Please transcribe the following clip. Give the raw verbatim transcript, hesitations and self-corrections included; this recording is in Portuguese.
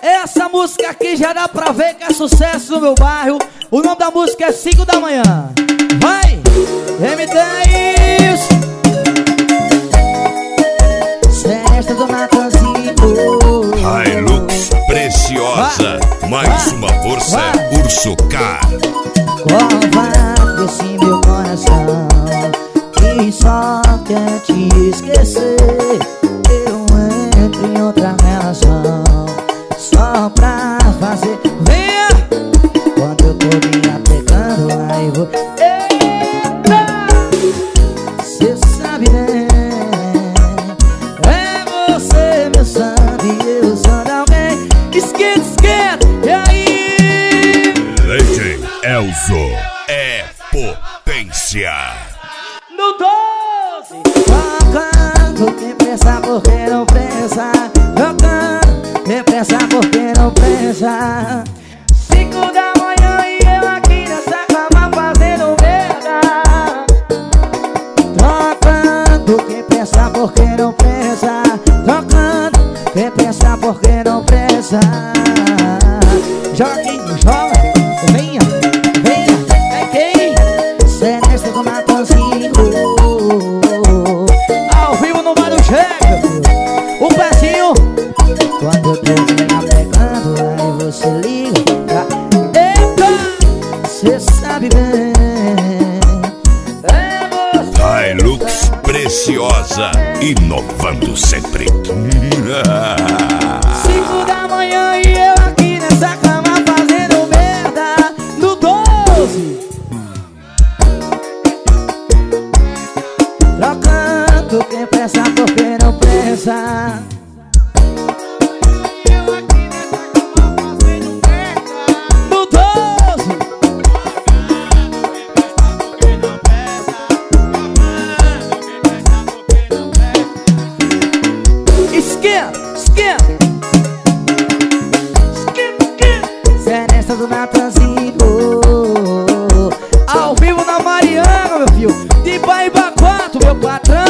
Essa música aqui já dá pra ver que é sucesso no meu bairro. O nome da música é cinco da manhã. Vai! M dez Festa do Natanzinho. Hilux Preciosa. Vai. Mais vai. Uma força vai. Urso Car. Covarde esse meu coração que só quer te esquecer. Eu entro em outra relação só pra fazer. Venha! Quando eu tô me apegando, aí vou. Eita! Cê sabe bem, é você meu sangue e eu sou de alguém. Esquenta, esquenta, e aí? Legend Elzo é potência. No doze tocando, quem pensa porque não pensa. Tocando, quem pensa porque não pensa. Cinco da manhã e eu aqui nessa cama fazendo merda. Tocando, quem pensa porque não pensa. Tocando, quem pensa porque não pensa. Joga aqui, joga, venha, venha, é quem? Celeste do Natanzinho. Ao vivo no Bar do Cheque, o pezinho. Quando eu tô me apegando, aí você liga pra... Eita, cê sabe bem, é você. Hilux Preciosa, inovando sempre. Cinco da manhã e eu aqui nessa cama fazendo merda. No doze trocando, quem pensa porque não pensa. Eu aqui nessa cama fazendo merda. No doze quem não pensa, quem pensa porque não pensa. Esquenta, esquenta. Celeste do Natanzinho. Ao vivo na Mariana, meu filho. De Baíba quatro, meu patrão.